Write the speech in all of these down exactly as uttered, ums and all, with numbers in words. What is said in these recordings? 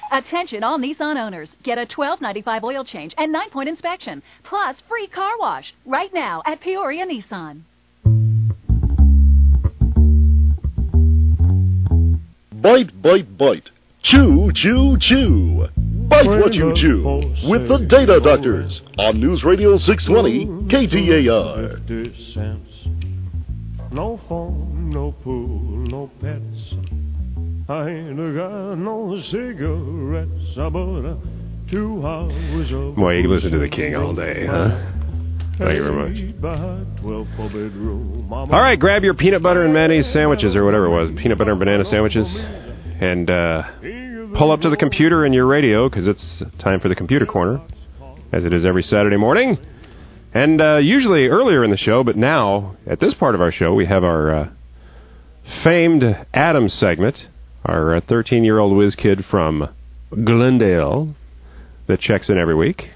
Attention all Nissan owners. Get a twelve ninety-five oil change and nine-point inspection, plus free car wash right now at Peoria Nissan. Bite, bite, bite. Chew, chew, chew. Bite what you chew with the Data Doctors on News Radio six twenty K T A R. No phone, no pool, no pets. I ain't got no cigarettes. I bought a two hours of. Boy, you listen to the King all day, huh? Thank you very much. All right, grab your peanut butter and mayonnaise sandwiches or whatever it was, peanut butter and banana sandwiches, and uh, pull up to the computer in your radio because it's time for the Computer Corner, as it is every Saturday morning. And uh, usually earlier in the show, but now, at this part of our show, we have our uh, famed Adam segment, our uh, thirteen-year-old whiz kid from Glendale that checks in every week.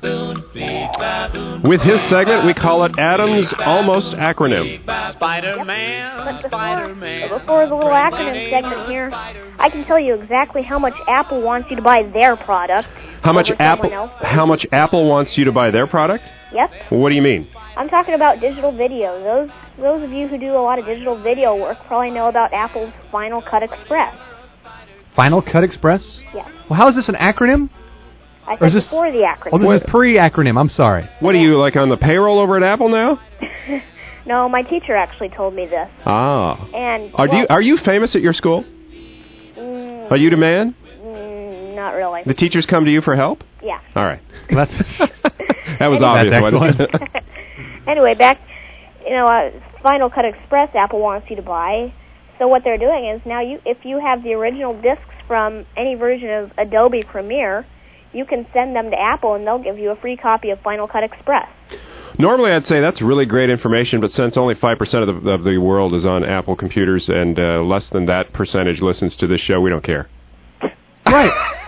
With his segment, we call it Adam's Almost Acronym. Spider-Man, but Spider-Man. Before, before the little acronym segment here, I can tell you exactly how much Apple wants you to buy their product. How much Apple? How much Apple wants you to buy their product? Yep. Well, what do you mean? I'm talking about digital video. Those those of you who do a lot of digital video work probably know about Apple's Final Cut Express. Final Cut Express? Yes. Well, how is this an acronym? I said this, before the acronym. Oh, this what? is pre-acronym. I'm sorry. What are you, like, on the payroll over at Apple now? No, my teacher actually told me this. Ah. And are well, you are you famous at your school? Mm, are you the man? Mm, not really. The teachers come to you for help? Yeah. All right. That's that was anyway, obvious, wasn't it? Anyway, back, you know, uh, Final Cut Express Apple wants you to buy. So what they're doing is now, you, if you have the original discs from any version of Adobe Premiere, you can send them to Apple, and they'll give you a free copy of Final Cut Express. Normally, I'd say that's really great information, but since only five percent of the, of the world is on Apple computers and uh, less than that percentage listens to this show, we don't care. Right.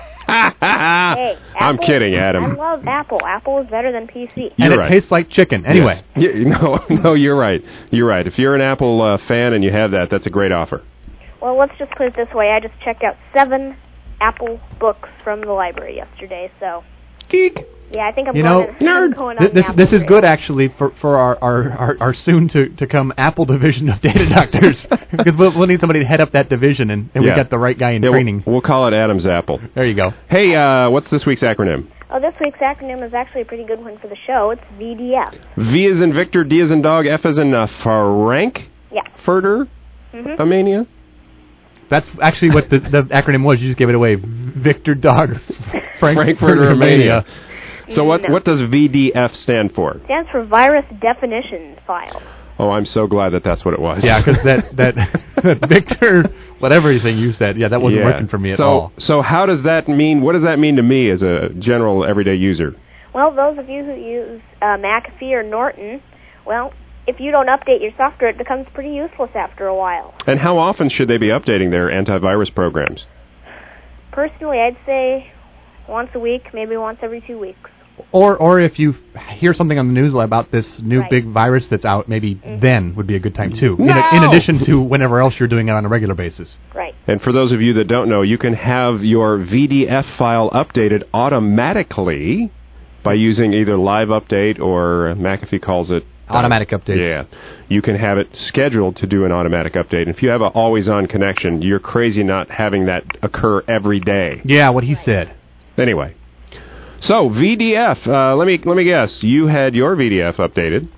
Hey, I'm Apple, kidding, Adam. I love Apple. Apple is better than P C. And you're it right. tastes like chicken. Anyway. Yes. You, no, no, you're right. You're right. If you're an Apple uh, fan and you have that, that's a great offer. Well, let's just put it this way. I just checked out seven Apple books from the library yesterday, so... Geek. Yeah, I think I'm you going, know, I'm going on th- this Apple this is trail. good, actually, for, for our, our, our, our soon-to-come Apple division of Data Doctors, because we'll, we'll need somebody to head up that division, and, and yeah. we got the right guy in yeah, training. We'll, we'll call it Adam's Apple. There you go. Hey, uh, what's this week's acronym? Oh, this week's acronym is actually a pretty good one for the show. It's V D F. V as in Victor, D as in Dog, F as in uh, Frank? Yeah. Furter? Mm-hmm. Amania? That's actually what the, the acronym was. You just gave it away. Victor Dog Frankfurter Romania. So what no. what does V D F stand for? It stands for Virus Definition File. Oh, I'm so glad that that's what it was. Yeah, because that, that, that Victor, whatever thing you said, yeah, that wasn't yeah. working for me at so, all. So how does that mean, what does that mean to me as a general everyday user? Well, those of you who use uh, McAfee or Norton, well, if you don't update your software, it becomes pretty useless after a while. And how often should they be updating their antivirus programs? Personally, I'd say once a week, maybe once every two weeks. Or or if you hear something on the news about this new right. big virus that's out, maybe mm-hmm. then would be a good time too. No! In, a, in addition to whenever else you're doing it on a regular basis. Right. And for those of you that don't know, you can have your V D F file updated automatically by using either Live Update or McAfee calls it automatic uh, updates. Yeah. You can have it scheduled to do an automatic update. And if you have an always-on connection, you're crazy not having that occur every day. Yeah, what he said. Anyway. So, V D F, uh, let me let me guess, you had your V D F updated.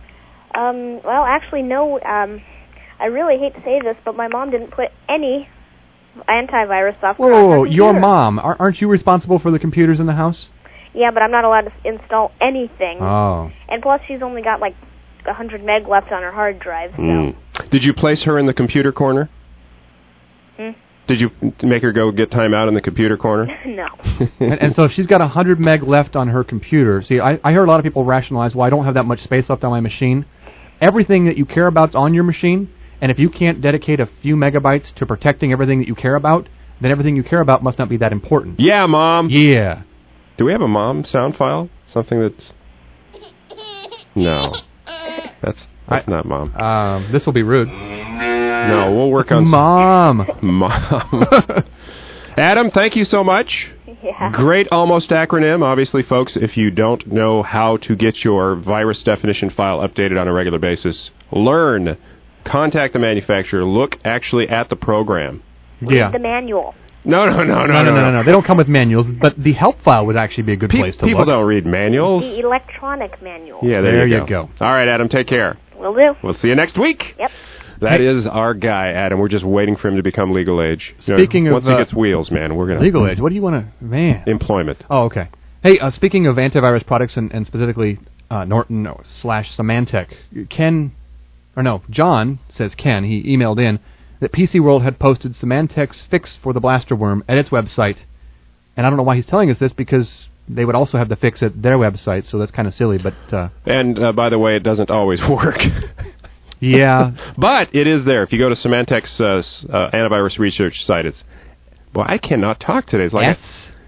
Um, well, actually, no. Um, I really hate to say this, but my mom didn't put any antivirus software on her Whoa, your computer. mom. Ar- aren't you responsible for the computers in the house? Yeah, but I'm not allowed to install anything. Oh. And plus, she's only got like one hundred meg left on her hard drive, so... Mm. Did you place her in the computer corner? Hmm? Did you make her go get time out in the computer corner? No. and, and so if she's got one hundred meg left on her computer, see, I, I heard a lot of people rationalize, well, I don't have that much space left on my machine. Everything that you care about's on your machine, and if you can't dedicate a few megabytes to protecting everything that you care about, then everything you care about must not be that important. Yeah, Mom. Yeah. Do we have a mom sound file? Something that's... No. That's, that's I, not Mom. Um, this will be rude. No, we'll work on... Mom. Mom. Adam, thank you so much. Yeah. Great almost acronym. Obviously, folks, if you don't know how to get your virus definition file updated on a regular basis, learn. Contact the manufacturer. Look actually at the program. Read Yeah. the manual. No, no, no, no, No, no, no, no, no. They don't come with manuals, but the help file would actually be a good Pe- place to people look. don't read manuals. The electronic manual. Yeah, there, There you, you go. go. All right, Adam, take care. Will do. We'll see you next week. Yep. That Hey. is our guy, Adam. We're just waiting for him to become legal age. You know, Speaking of, once he uh, gets wheels, man, we're gonna Legal age. What do you want to... Man. employment. Oh, okay. Hey, uh, speaking of antivirus products and, and specifically uh, Norton slash Symantec, Ken, or no, John says Ken, he emailed in that P C World had posted Symantec's fix for the blaster worm at its website. And I don't know why he's telling us this because they would also have the fix at their website, so that's kind of silly, but... Uh, And uh, by the way, it doesn't always work. yeah. But it is there. If you go to Symantec's uh, s- uh, antivirus research site, it's... Well, I cannot talk today. It's like S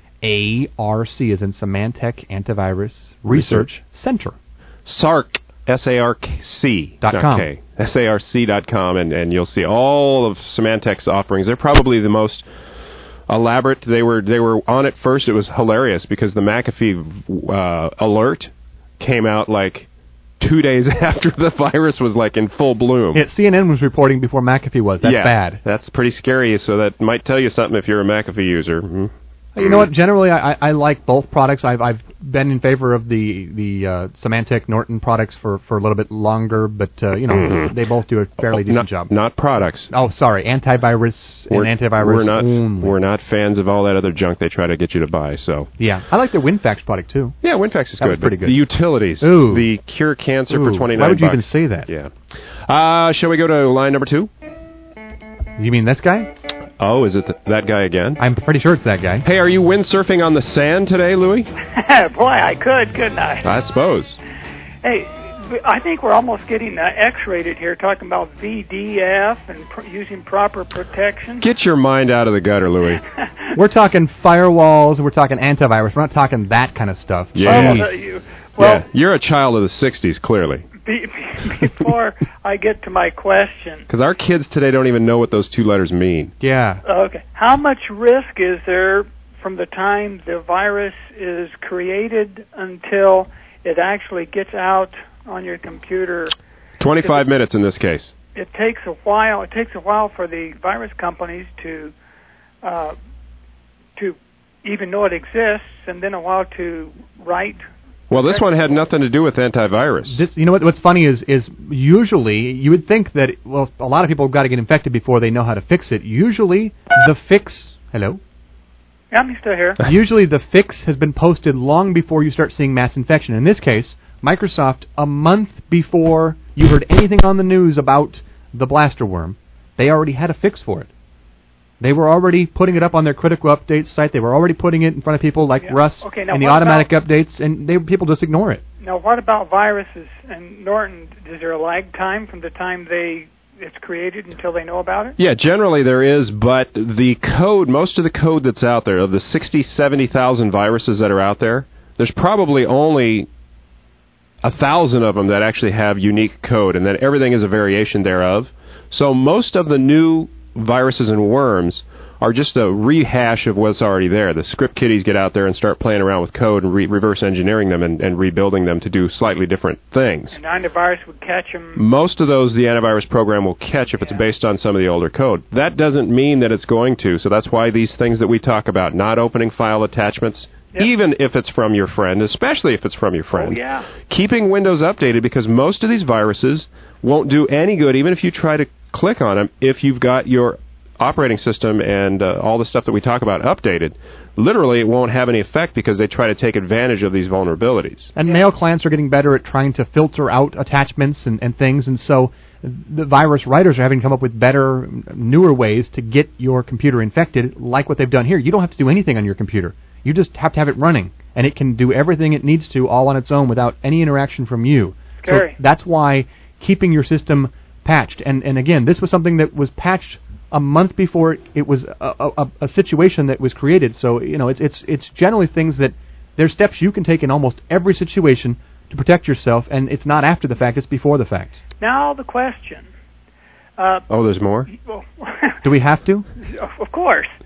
A R C is in Symantec Antivirus Research Center. SARC, S A R C Dot not com. K, S A R C dot com, and, and you'll see all of Symantec's offerings. They're probably the most elaborate. They were they were on it first. It was hilarious because the McAfee uh, alert came out like two days after the virus was like in full bloom. Yeah, C N N was reporting before McAfee was. That's yeah, bad. That's pretty scary, so that might tell you something if you're a McAfee user. Hmm. You know what? Generally, I, I like both products. I've I've been in favor of the the uh, Symantec Norton products for, for a little bit longer, but uh, you know Mhm. they both do a fairly decent not, job. Not products. Oh, sorry, antivirus and We're, antivirus we're not only. we're not fans of all that other junk they try to get you to buy. So Yeah, I like their WinFax product too. yeah, WinFax is That was good. pretty but good. The utilities, Ooh. the cure cancer Ooh, for twenty nine. why would you even bucks. say that? Yeah. Uh, shall we go to line number two? You mean this guy? Oh, is it th- that guy again? I'm pretty sure it's that guy. Hey, are you windsurfing on the sand today, Louis? Boy, I could, couldn't I? I suppose. Hey, I think we're almost getting uh, X-rated here, talking about V D F and pr- using proper protection. Get your mind out of the gutter, Louis. We're talking firewalls. We're talking antivirus. We're not talking that kind of stuff. Yeah. Well, uh, you, well yeah, you're a child of the sixties, clearly. be, before I get to my question, Because our kids today don't even know what those two letters mean. Yeah. okay, how much risk is there from the time the virus is created until it actually gets out on your computer? twenty-five minutes in this case. It takes a while. It takes a while for the virus companies to uh, to even know it exists, and then a while to write. Well, this one had nothing to do with antivirus. This, you know what? What's funny is, is usually you would think that well, a lot of people have got to get infected before they know how to fix it. Usually, the fix. Hello. Yeah, I'm still here. Usually, the fix has been posted long before you start seeing mass infection. In this case, Microsoft, a month before you heard anything on the news about the blaster worm, they already had a fix for it. They were already putting it up on their critical updates site. They were already putting it in front of people like Yeah. Russ Okay, now and the what automatic about- updates, and they people just ignore it. Now, what about viruses and Norton? Is there a lag time from the time they it's created until they know about it? Yeah, generally there is, but the code, most of the code that's out there, of the sixty, seventy thousand viruses that are out there, there's probably only a thousand of them that actually have unique code, and then everything is a variation thereof. So most of the new viruses and worms are just a rehash of what's already there. The script kiddies get out there and start playing around with code and re- reverse engineering them and, and rebuilding them to do slightly different things. And antivirus would catch them. Most of those the antivirus program will catch if it's based on some of the older code. That doesn't mean that it's going to, so that's why these things that we talk about, not opening file attachments, Yep. even if it's from your friend, especially if it's from your friend, Oh, yeah. keeping Windows updated, because most of these viruses won't do any good, even if you try to click on them, if you've got your operating system and uh, all the stuff that we talk about updated. Literally, it won't have any effect because they try to take advantage of these vulnerabilities. And mail clients are getting better at trying to filter out attachments and, and things, and so the virus writers are having to come up with better, newer ways to get your computer infected, like what they've done here. You don't have to do anything on your computer. You just have to have it running, and it can do everything it needs to all on its own without any interaction from you. Scary. So that's why keeping your system patched, and, and again, this was something that was patched a month before it was a, a, a situation that was created. So, you know, it's it's it's generally things that there's steps you can take in almost every situation to protect yourself, and it's not after the fact, it's before the fact. Now the question. Uh, Oh, there's more? well, Do we have to? of course.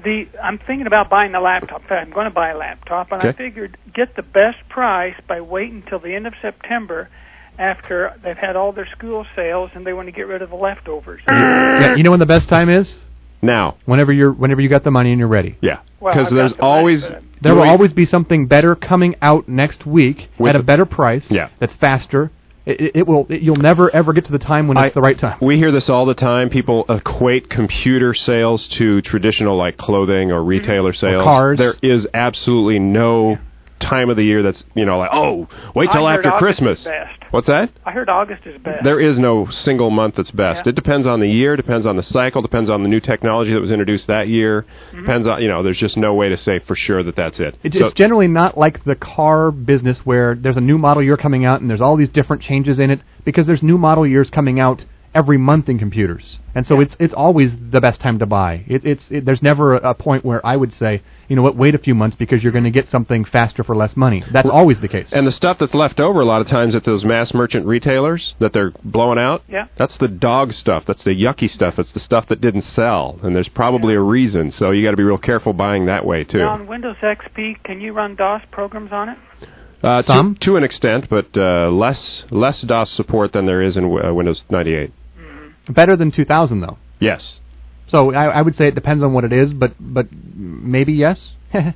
the I'm thinking about buying a laptop. In fact, I'm going to buy a laptop, and Okay. I figured get the best price by waiting until the end of September, after they've had all their school sales and they want to get rid of the leftovers. Yeah, you know when the best time is? Now. Whenever you're, whenever you got the money and you're ready. Yeah. Well, Because I've there's got the money, always... but- There will Louis- always be something better coming out next week With at a the- better price. Yeah. That's faster. It, it, it will. It, you'll never ever get to the time when I- it's the right time. We hear this all the time. People equate computer sales to traditional, like, clothing or retailer sales. cars. There is absolutely no time of the year that's, you know, like, oh, wait till I heard after August Christmas. is best. What's that? I heard August is best. There is no single month that's best. Yeah. It depends on the year, depends on the cycle, depends on the new technology that was introduced that year. Mm-hmm. Depends on, you know, there's just no way to say for sure that that's it. It, So- it's generally not like the car business where there's a new model year coming out and there's all these different changes in it, because there's new model years coming out every month in computers, and so it's it's always the best time to buy. It, it's it, there's never a, a point where I would say, you know what, wait a few months because you're going to get something faster for less money. That's always the case. And the stuff that's left over a lot of times at those mass merchant retailers that they're blowing out, Yeah. that's the dog stuff. That's the yucky stuff. It's the stuff that didn't sell. And there's probably a reason. So you got to be real careful buying that way, too. Now, on Windows X P, can you run DOS programs on it? Uh, Some? To, to an extent, but uh, less less DOS support than there is in uh, Windows ninety-eight. Better than two thousand though. Yes. So I, I would say it depends on what it is, but but maybe yes.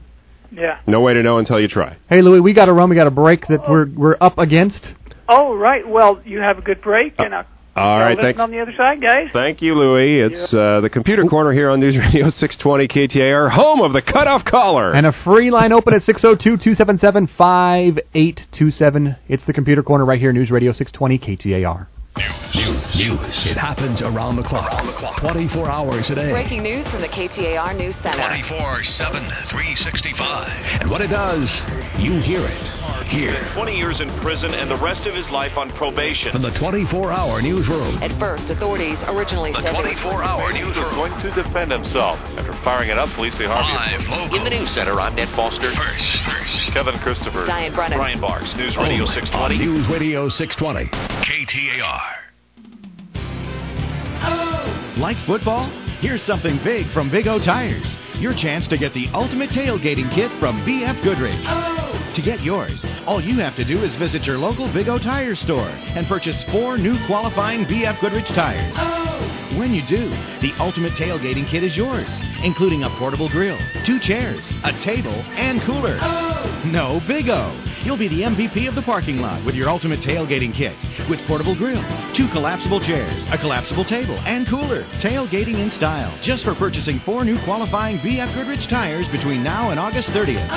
Yeah. No way to know until you try. Hey Louis, we got to run. We got a break that we're we're up against. Oh, right. Well, you have a good break, and I'll, All I'll right, listen thanks. on the other side, guys. Thank you, Louis. It's uh, the Computer Corner here on News Radio six twenty K T A R, home of the cutoff caller. And a free line open at six oh two, two seven seven, five eight two seven. It's the Computer Corner right here, News Radio six twenty K T A R. News. News. It happens around the clock. Around the clock. twenty-four hours a day. Breaking news from the K T A R News Center. twenty-four seven, three sixty-five. And what it does, you hear it. Here. twenty years in prison and the rest of his life on probation. From the twenty-four hour newsroom. At first, authorities originally The said they were twenty-four hour He was newsroom. going to defend himself. After firing it up, police say Harvey. Live, local. In the News Center, I'm Ned Foster. First. First. Kevin Christopher. Diane Brennan. Brian Barks. News Radio Only six on twenty. News Radio six twenty. K T A R. Like football? Here's something big from Big O Tires. Your chance to get the ultimate tailgating kit from B F Goodrich. To get yours, all you have to do is visit your local Big O Tires store and purchase four new qualifying B F Goodrich tires. When you do, the ultimate tailgating kit is yours, including a portable grill, two chairs, a table, and cooler. No, Big O. You'll be the M V P of the parking lot with your ultimate tailgating kit with portable grill, two collapsible chairs, a collapsible table, and cooler. Tailgating in style, just for purchasing four new qualifying B F Goodrich tires between now and August thirtieth.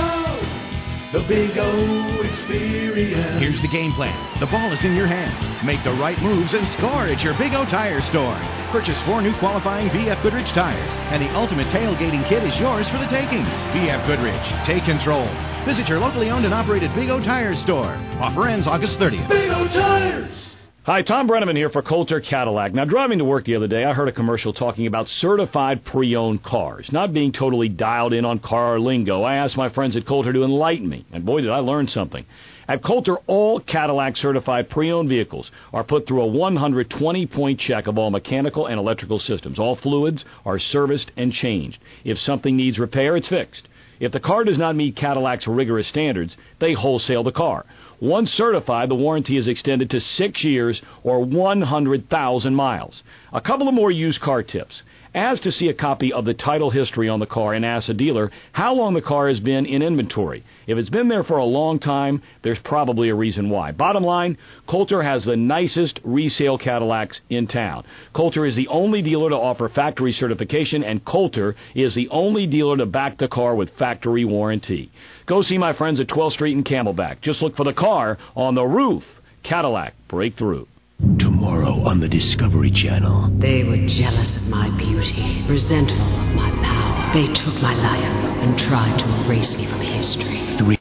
The Big O Experience. Here's the game plan. The ball is in your hands. Make the right moves and score at your Big O Tire store. Purchase four new qualifying B F Goodrich tires, and the ultimate tailgating kit is yours for the taking. B F Goodrich, take control. Visit your locally owned and operated Big O Tires store. Offer ends August thirtieth. Big O Tires! Hi, Tom Brenneman here for Coulter Cadillac. Now, driving to work the other day, I heard a commercial talking about certified pre-owned cars. Not being totally dialed in on car lingo, I asked my friends at Coulter to enlighten me, and boy, did I learn something. At Coulter, all Cadillac certified pre-owned vehicles are put through a one hundred twenty point check of all mechanical and electrical systems. All fluids are serviced and changed. If something needs repair, it's fixed. If the car does not meet Cadillac's rigorous standards, they wholesale the car. Once certified, the warranty is extended to six years or one hundred thousand miles. A couple of more used car tips. As to see a copy of the title history on the car and ask a dealer how long the car has been in inventory. If it's been there for a long time, there's probably a reason why. Bottom line, Coulter has the nicest resale Cadillacs in town. Coulter is the only dealer to offer factory certification, and Coulter is the only dealer to back the car with factory warranty. Go see my friends at twelfth Street and Camelback. Just look for the car on the roof. Cadillac Breakthrough. Tomorrow on the Discovery Channel. They were jealous of my beauty, resentful of my power. They took my life and tried to erase me from history. The